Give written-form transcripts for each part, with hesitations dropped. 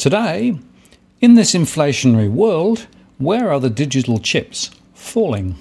Today, in this inflationary world, where are the digital chips falling?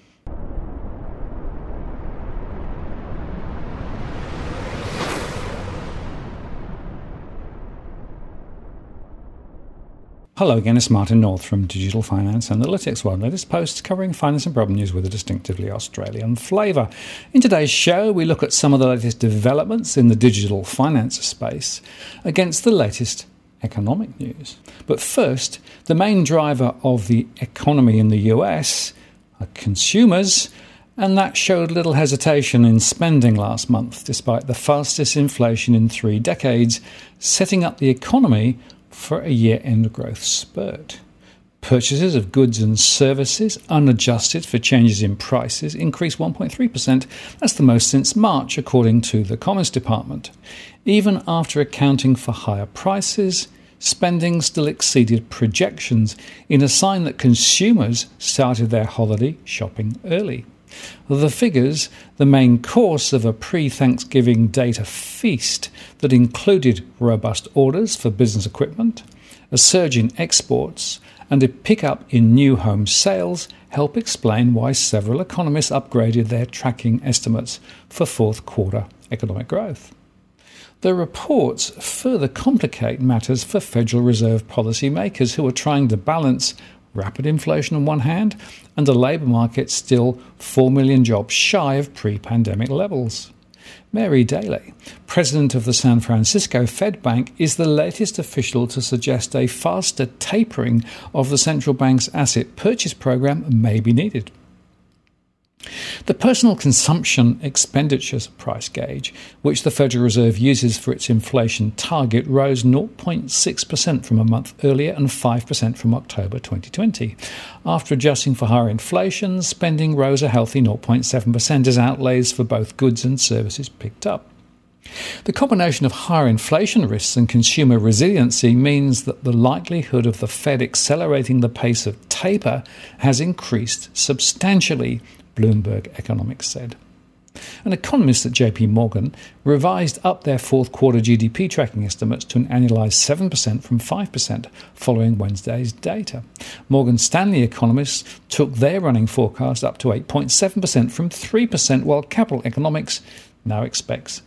Hello again, it's Martin North from Digital Finance Analytics, one latest post covering finance and problem news with a distinctively Australian flavour. In today's show, we look at some of the latest developments in the digital finance space against the latest economic news. But first, the main driver of the economy in the US are consumers, and that showed little hesitation in spending last month, despite the fastest inflation in 3 decades, setting up the economy for a year-end growth spurt. Purchases of goods and services, unadjusted for changes in prices, increased 1.3%. That's the most since March, according to the Commerce Department. Even after accounting for higher prices, spending still exceeded projections, in a sign that consumers started their holiday shopping early. The figures, the main course of a pre-Thanksgiving data feast that included robust orders for business equipment, a surge in exports, and a pickup in new home sales, help explain why several economists upgraded their tracking estimates for fourth quarter economic growth. The reports further complicate matters for Federal Reserve policymakers who are trying to balance rapid inflation on one hand and a labour market still 4 million jobs shy of pre-pandemic levels. Mary Daly, president of the San Francisco Fed Bank, is the latest official to suggest a faster tapering of the central bank's asset purchase program may be needed. The personal consumption expenditures price gauge, which the Federal Reserve uses for its inflation target, rose 0.6% from a month earlier and 5% from October 2020. After adjusting for higher inflation, spending rose a healthy 0.7% as outlays for both goods and services picked up. The combination of higher inflation risks and consumer resiliency means that the likelihood of the Fed accelerating the pace of taper has increased substantially, Bloomberg Economics said. An economist at JP Morgan revised up their fourth quarter GDP tracking estimates to an annualized 7% from 5% following Wednesday's data. Morgan Stanley economists took their running forecast up to 8.7% from 3%, while Capital Economics now expects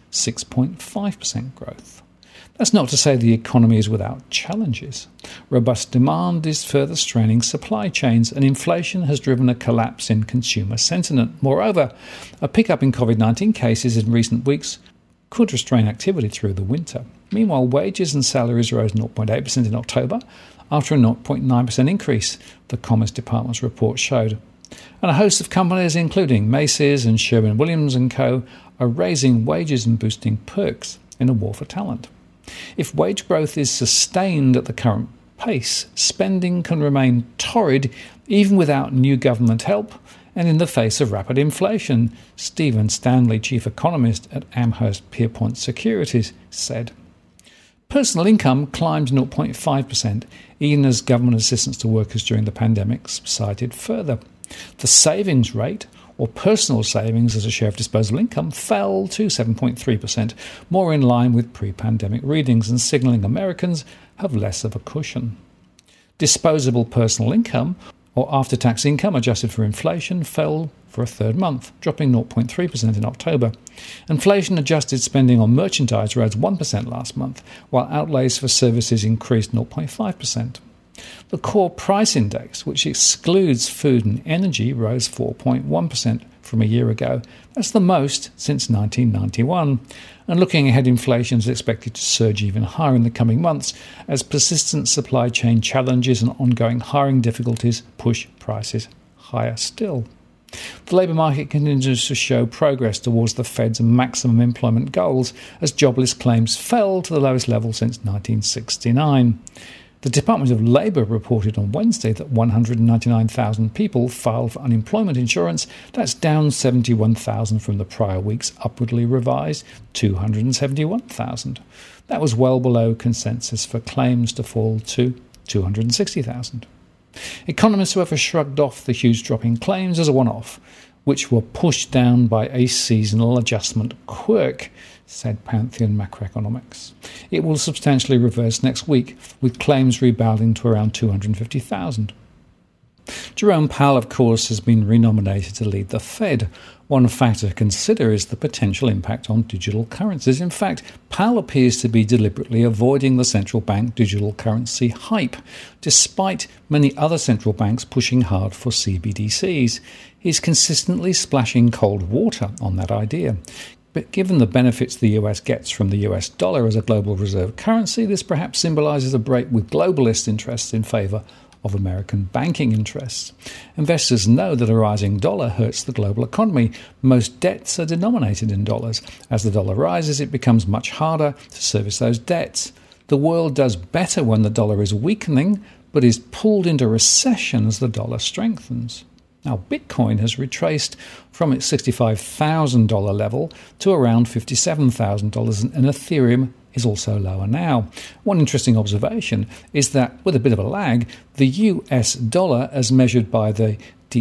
6.5% growth. That's not to say the economy is without challenges. Robust demand is further straining supply chains, and inflation has driven a collapse in consumer sentiment. Moreover, a pickup in COVID-19 cases in recent weeks could restrain activity through the winter. Meanwhile, wages and salaries rose 0.8% in October after a 0.9% increase, the Commerce Department's report showed. And a host of companies, including Macy's and Sherwin-Williams & Co., are raising wages and boosting perks in a war for talent. If wage growth is sustained at the current pace, spending can remain torrid even without new government help and in the face of rapid inflation, Stephen Stanley, chief economist at Amherst Pierpont Securities, said. Personal income climbed 0.5%, even as government assistance to workers during the pandemic subsided further. The savings rate, or personal savings as a share of disposable income, fell to 7.3%, more in line with pre-pandemic readings and signalling Americans have less of a cushion. Disposable personal income, or after-tax income adjusted for inflation, fell for a third month, dropping 0.3% in October. Inflation-adjusted spending on merchandise rose 1% last month, while outlays for services increased 0.5%. The core price index, which excludes food and energy, rose 4.1% from a year ago. That's the most since 1991. And looking ahead, inflation is expected to surge even higher in the coming months as persistent supply chain challenges and ongoing hiring difficulties push prices higher still. The labour market continues to show progress towards the Fed's maximum employment goals as jobless claims fell to the lowest level since 1969. The Department of Labour reported on Wednesday that 199,000 people filed for unemployment insurance. That's down 71,000 from the prior week's upwardly revised 271,000. That was well below consensus for claims to fall to 260,000. Economists, however, shrugged off the huge drop in claims as a one-off, which were pushed down by a seasonal adjustment quirk, said Pantheon Macroeconomics. It will substantially reverse next week, with claims rebounding to around 250,000. Jerome Powell, of course, has been renominated to lead the Fed. One factor to consider is the potential impact on digital currencies. In fact, Powell appears to be deliberately avoiding the central bank digital currency hype, despite many other central banks pushing hard for CBDCs. He's consistently splashing cold water on that idea. But given the benefits the US gets from the US dollar as a global reserve currency, this perhaps symbolises a break with globalist interests in favour of American banking interests. Investors know that a rising dollar hurts the global economy. Most debts are denominated in dollars. As the dollar rises, it becomes much harder to service those debts. The world does better when the dollar is weakening, but is pulled into recession as the dollar strengthens. Now, Bitcoin has retraced from its $65,000 level to around $57,000, and Ethereum is also lower now. One interesting observation is that, with a bit of a lag, the US dollar, as measured by the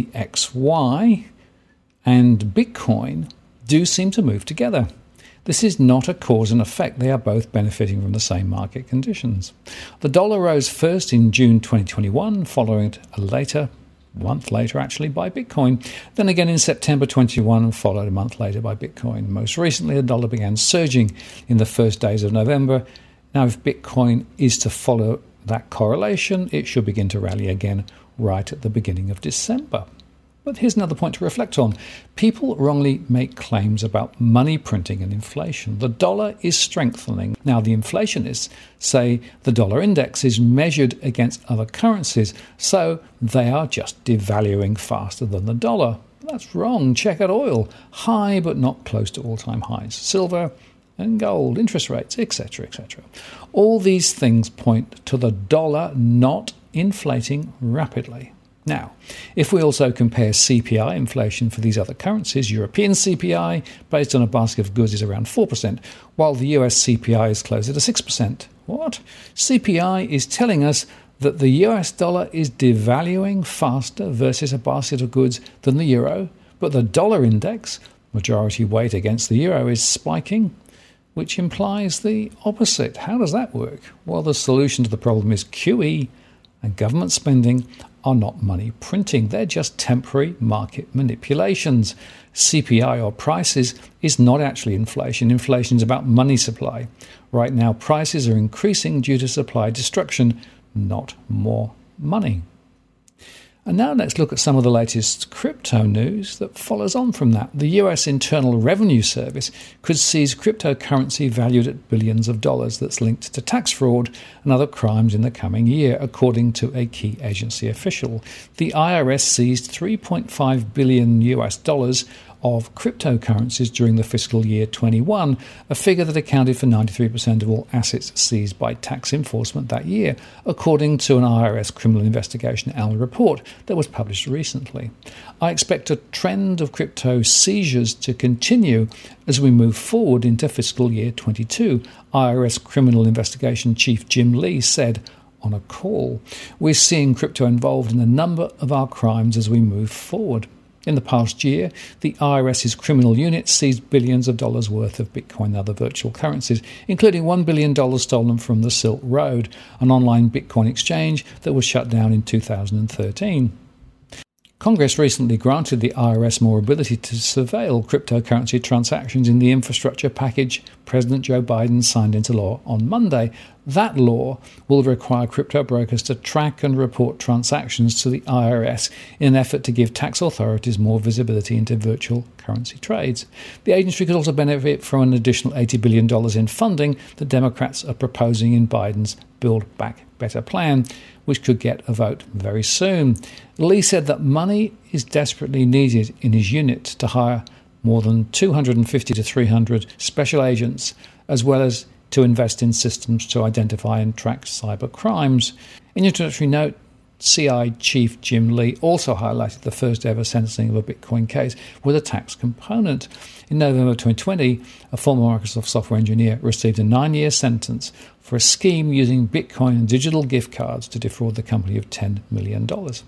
DXY, and Bitcoin do seem to move together. This is not a cause and effect. They are both benefiting from the same market conditions. The dollar rose first in June 2021, following it a month later by Bitcoin. Then again in September 21, followed a month later by Bitcoin. Most recently, the dollar began surging in the first days of November. Now, if Bitcoin is to follow that correlation, it should begin to rally again right at the beginning of December. But here's another point to reflect on. People wrongly make claims about money printing and inflation. The dollar is strengthening. Now, the inflationists say the dollar index is measured against other currencies, so they are just devaluing faster than the dollar. That's wrong. Check out oil. High, but not close to all-time highs. Silver and gold, interest rates, etc., etc. All these things point to the dollar not inflating rapidly. Now, if we also compare CPI inflation for these other currencies, European CPI, based on a basket of goods, is around 4%, while the US CPI is closer to 6%. What? CPI is telling us that the US dollar is devaluing faster versus a basket of goods than the euro, but the dollar index, majority weight against the euro, is spiking, which implies the opposite. How does that work? Well, the solution to the problem is QE, and government spending are not money printing. They're just temporary market manipulations. CPI, or prices, is not actually inflation. Inflation is about money supply. Right now, prices are increasing due to supply destruction, not more money. And now let's look at some of the latest crypto news that follows on from that. The US Internal Revenue Service could seize cryptocurrency valued at billions of dollars that's linked to tax fraud and other crimes in the coming year, according to a key agency official. The IRS seized $3.5 billion of cryptocurrencies during the fiscal year 21, a figure that accounted for 93% of all assets seized by tax enforcement that year, according to an IRS criminal investigation annual report that was published recently. I expect a trend of crypto seizures to continue as we move forward into fiscal year 22, IRS criminal investigation chief Jim Lee said on a call. We're seeing crypto involved in a number of our crimes as we move forward. In the past year, the IRS's criminal unit seized billions of dollars worth of Bitcoin and other virtual currencies, including $1 billion stolen from the Silk Road, an online Bitcoin exchange that was shut down in 2013. Congress recently granted the IRS more ability to surveil cryptocurrency transactions in the infrastructure package President Joe Biden signed into law on Monday. That law will require crypto brokers to track and report transactions to the IRS in an effort to give tax authorities more visibility into virtual currency trades. The agency could also benefit from an additional $80 billion in funding that Democrats are proposing in Biden's Build Back Better plan, which could get a vote very soon. Lee said that money is desperately needed in his unit to hire more than 250 to 300 special agents, as well as to invest in systems to identify and track cyber crimes. In your introductory note, CI Chief Jim Lee also highlighted the first ever sentencing of a Bitcoin case with a tax component. In November 2020, a former Microsoft software engineer received a 9-year sentence for a scheme using Bitcoin and digital gift cards to defraud the company of $10 million.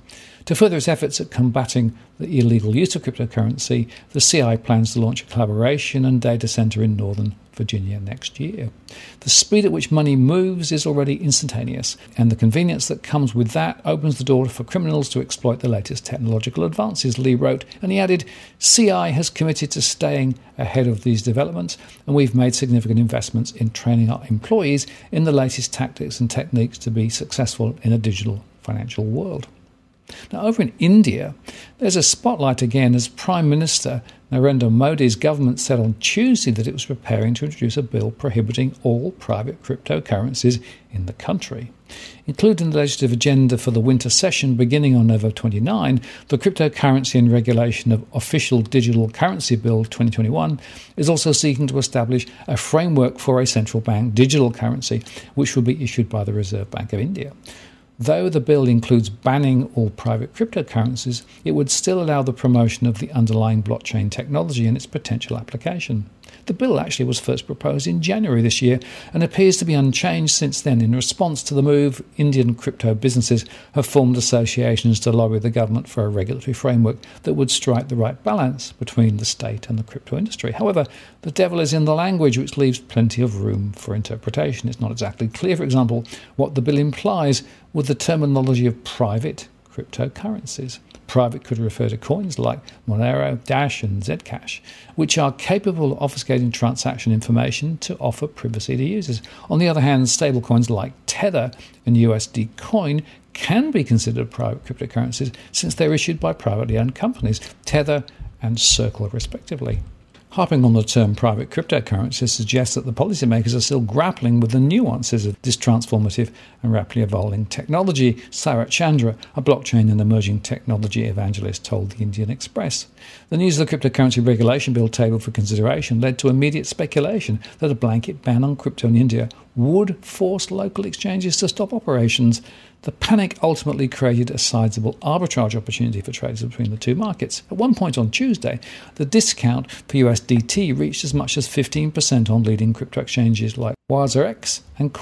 To further its efforts at combating the illegal use of cryptocurrency, the CI plans to launch a collaboration and data centre in Northern Virginia next year. The speed at which money moves is already instantaneous, and the convenience that comes with that opens the door for criminals to exploit the latest technological advances, Lee wrote, and he added, CI has committed to staying ahead of these developments, and we've made significant investments in training our employees in the latest tactics and techniques to be successful in a digital financial world. Now, over in India, there's a spotlight again as Prime Minister Narendra Modi's government said on Tuesday that it was preparing to introduce a bill prohibiting all private cryptocurrencies in the country. Included in the legislative agenda for the winter session beginning on November 29, the Cryptocurrency and Regulation of Official Digital Currency Bill 2021 is also seeking to establish a framework for a central bank digital currency, which will be issued by the Reserve Bank of India. Though the bill includes banning all private cryptocurrencies, it would still allow the promotion of the underlying blockchain technology and its potential application. The bill actually was first proposed in January this year and appears to be unchanged since then. In response to the move, Indian crypto businesses have formed associations to lobby the government for a regulatory framework that would strike the right balance between the state and the crypto industry. However, the devil is in the language, which leaves plenty of room for interpretation. It's not exactly clear, for example, what the bill implies with the terminology of private cryptocurrencies. Private could refer to coins like Monero, Dash and Zcash, which are capable of obfuscating transaction information to offer privacy to users. On the other hand, stablecoins like Tether and USD Coin can be considered private cryptocurrencies since they're issued by privately owned companies, Tether and Circle respectively. Harping on the term private cryptocurrencies suggests that the policymakers are still grappling with the nuances of this transformative and rapidly evolving technology, Sarat Chandra, a blockchain and emerging technology evangelist, told the Indian Express. The news of the Cryptocurrency Regulation Bill tabled for consideration led to immediate speculation that a blanket ban on crypto in India would force local exchanges to stop operations. The panic ultimately created a sizable arbitrage opportunity for traders between the two markets. At one point on Tuesday, the discount for USDT reached as much as 15% on leading crypto exchanges like WazirX and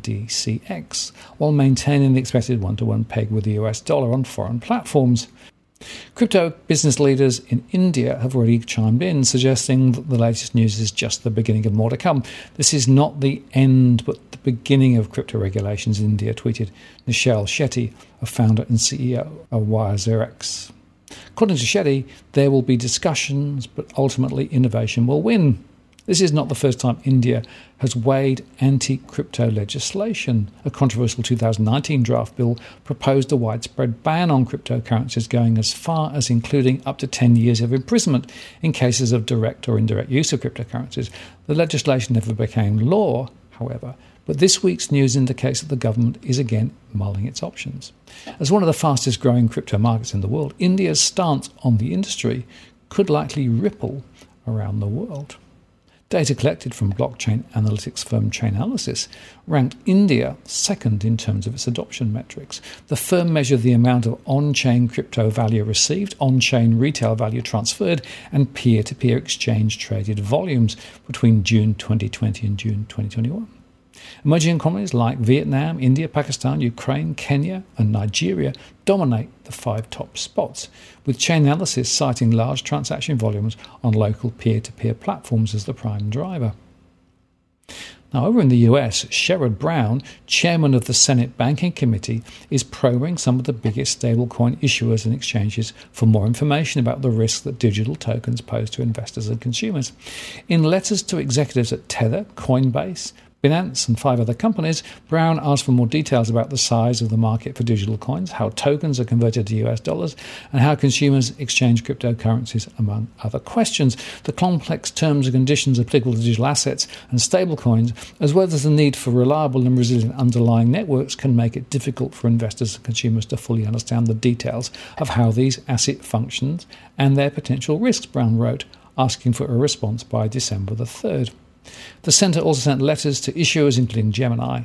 CoinDCX, while maintaining the expected one-to-one peg with the US dollar on foreign platforms. Crypto business leaders in India have already chimed in, suggesting that the latest news is just the beginning of more to come. This is not the end, but the beginning of crypto regulations in India, tweeted Nishal Shetty, a founder and CEO of WazirX. According to Shetty, there will be discussions, but ultimately innovation will win. This is not the first time India has weighed anti-crypto legislation. A controversial 2019 draft bill proposed a widespread ban on cryptocurrencies, going as far as including up to 10 years of imprisonment in cases of direct or indirect use of cryptocurrencies. The legislation never became law, however, but this week's news indicates that the government is again mulling its options. As one of the fastest growing crypto markets in the world, India's stance on the industry could likely ripple around the world. Data collected from blockchain analytics firm Chainalysis ranked India second in terms of its adoption metrics. The firm measured the amount of on-chain crypto value received, on-chain retail value transferred, and peer-to-peer exchange traded volumes between June 2020 and June 2021. Emerging economies like Vietnam, India, Pakistan, Ukraine, Kenya and Nigeria dominate the 5 top spots, with Chainalysis citing large transaction volumes on local peer-to-peer platforms as the prime driver. Now, over in the US, Sherrod Brown, chairman of the Senate Banking Committee, is probing some of the biggest stablecoin issuers and exchanges for more information about the risks that digital tokens pose to investors and consumers. In letters to executives at Tether, Coinbase, Binance and 5 other companies, Brown asked for more details about the size of the market for digital coins, how tokens are converted to US dollars, and how consumers exchange cryptocurrencies, among other questions. The complex terms and conditions applicable to digital assets and stablecoins, as well as the need for reliable and resilient underlying networks, can make it difficult for investors and consumers to fully understand the details of how these assets function and their potential risks, Brown wrote, asking for a response by December the 3rd. The centre also sent letters to issuers including Gemini,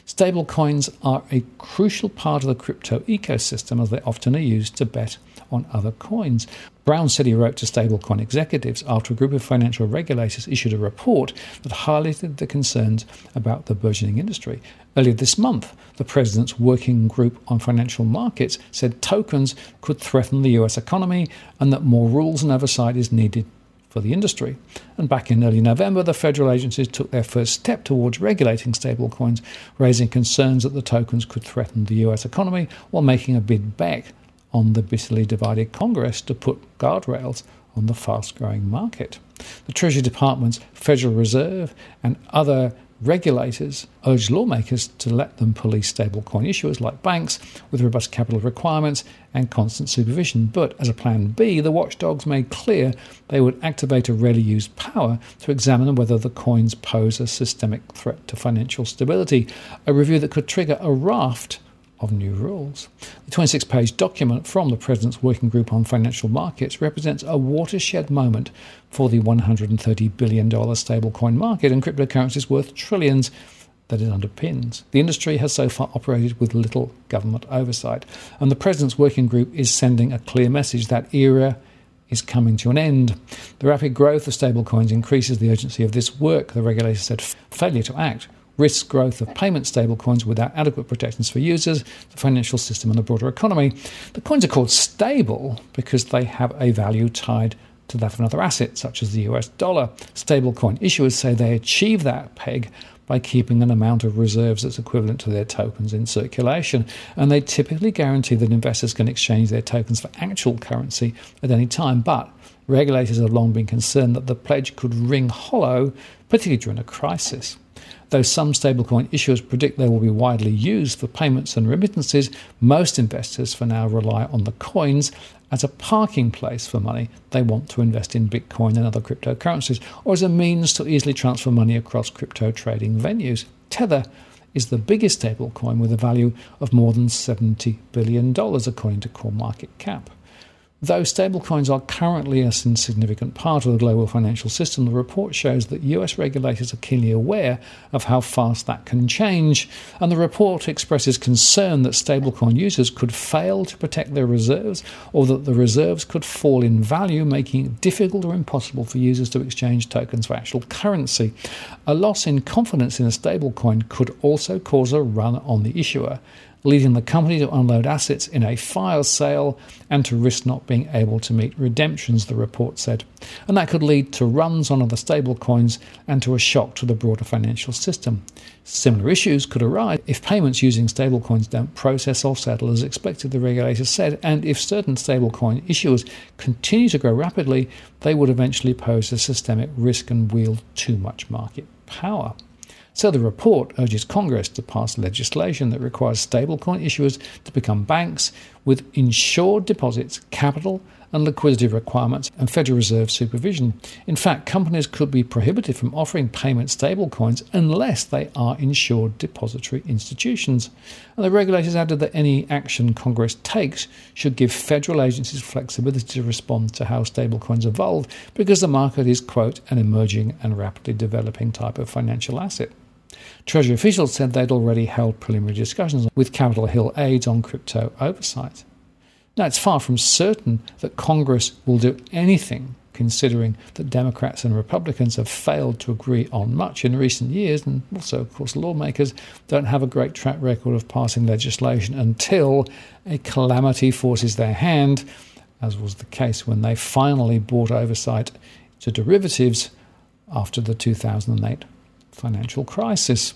Stablecoins are a crucial part of the crypto ecosystem as they often are used to bet on other coins. Brown said he wrote to stablecoin executives after a group of financial regulators issued a report that highlighted the concerns about the burgeoning industry. Earlier this month, the President's Working Group on Financial Markets said tokens could threaten the US economy and that more rules and oversight is needed for the industry. And back in early November, the federal agencies took their first step towards regulating stablecoins, raising concerns that the tokens could threaten the US economy while making a bid back on the bitterly divided Congress to put guardrails on the fast-growing market. The Treasury Department's Federal Reserve and other regulators urged lawmakers to let them police stablecoin issuers like banks with robust capital requirements and constant supervision. But as a plan B, the watchdogs made clear they would activate a rarely used power to examine whether the coins pose a systemic threat to financial stability, a review that could trigger a raft of new rules. The 26-page document from the President's Working Group on Financial Markets represents a watershed moment for the $130 billion stablecoin market and cryptocurrencies worth trillions that it underpins. The industry has so far operated with little government oversight, and the President's Working Group is sending a clear message that era is coming to an end. The rapid growth of stablecoins increases the urgency of this work, the regulator said. Failure to act risks growth of payment stablecoins without adequate protections for users, the financial system and the broader economy. The coins are called stable because they have a value tied to that of another asset, such as the US dollar. Stablecoin issuers say they achieve that peg by keeping an amount of reserves that's equivalent to their tokens in circulation, and they typically guarantee that investors can exchange their tokens for actual currency at any time. But regulators have long been concerned that the pledge could ring hollow, particularly during a crisis. Though some stablecoin issuers predict they will be widely used for payments and remittances, most investors for now rely on the coins as a parking place for money they want to invest in Bitcoin and other cryptocurrencies, or as a means to easily transfer money across crypto trading venues. Tether is the biggest stablecoin with a value of more than $70 billion, according to CoinMarketCap. Though stablecoins are currently a insignificant part of the global financial system, the report shows that US regulators are keenly aware of how fast that can change, and the report expresses concern that stablecoin users could fail to protect their reserves or that the reserves could fall in value, making it difficult or impossible for users to exchange tokens for actual currency. A loss in confidence in a stablecoin could also cause a run on the issuer, leading the company to unload assets in a fire sale and to risk not being able to meet redemptions, the report said. And that could lead to runs on other stablecoins and to a shock to the broader financial system. Similar issues could arise if payments using stablecoins don't process or settle as expected, the regulator said, and if certain stablecoin issuers continue to grow rapidly, they would eventually pose a systemic risk and wield too much market power. So the report urges Congress to pass legislation that requires stablecoin issuers to become banks with insured deposits, capital and liquidity requirements, and Federal Reserve supervision. In fact, companies could be prohibited from offering payment stablecoins unless they are insured depository institutions. And the regulators added that any action Congress takes should give federal agencies flexibility to respond to how stablecoins evolve, because the market is, quote, an emerging and rapidly developing type of financial asset. Treasury officials said they'd already held preliminary discussions with Capitol Hill aides on crypto oversight. Now, it's far from certain that Congress will do anything, considering that Democrats and Republicans have failed to agree on much in recent years, and also, of course, lawmakers don't have a great track record of passing legislation until a calamity forces their hand, as was the case when they finally brought oversight to derivatives after the 2008 financial crisis.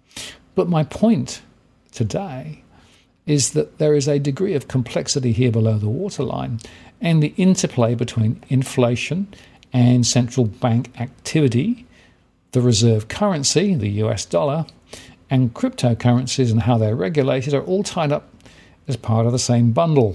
But my point today is that there is a degree of complexity here below the waterline, and the interplay between inflation and central bank activity, the reserve currency, the US dollar, and cryptocurrencies and how they're regulated are all tied up as part of the same bundle.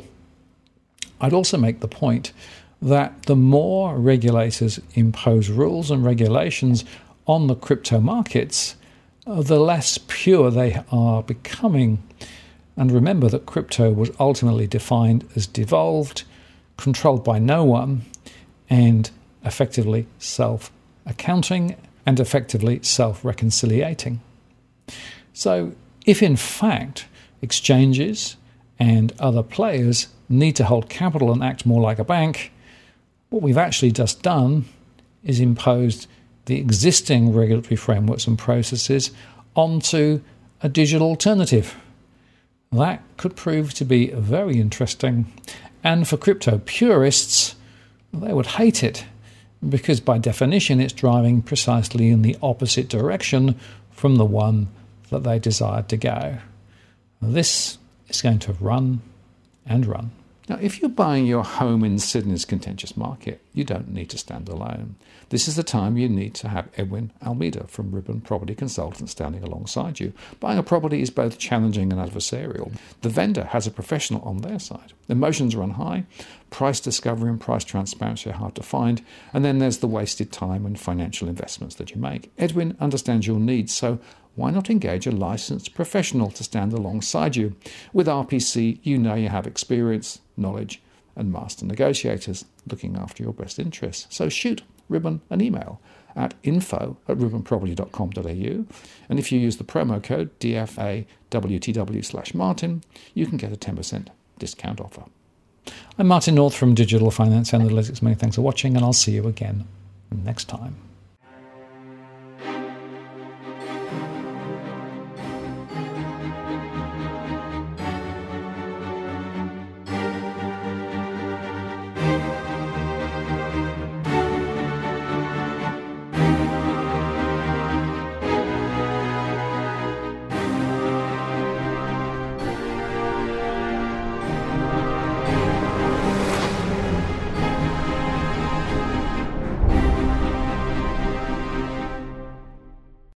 I'd also make the point that the more regulators impose rules and regulations on the crypto markets, the less pure they are becoming. And remember that crypto was ultimately defined as devolved, controlled by no one, and effectively self-accounting and effectively self-reconciliating. So if in fact exchanges and other players need to hold capital and act more like a bank, what we've actually just done is imposed the existing regulatory frameworks and processes onto a digital alternative. That could prove to be very interesting, and for crypto purists, they would hate it, because by definition it's driving precisely in the opposite direction from the one that they desired to go. This is going to run and run. Now, if you're buying your home in Sydney's contentious market, you don't need to stand alone. This is the time you need to have Edwin Almeida from Ribbon Property Consultants standing alongside you. Buying a property is both challenging and adversarial. The vendor has a professional on their side. Emotions run high, price discovery and price transparency are hard to find, and then there's the wasted time and financial investments that you make. Edwin understands your needs, so why not engage a licensed professional to stand alongside you? With RPC, you know you have experience, knowledge, and master negotiators looking after your best interests. So shoot Ribbon an email at info@ribbonproperty.com.au, and if you use the promo code DFAWTW/Martin, you can get a 10% discount offer. I'm Martin North from Digital Finance Analytics. Many thanks for watching, and I'll see you again next time.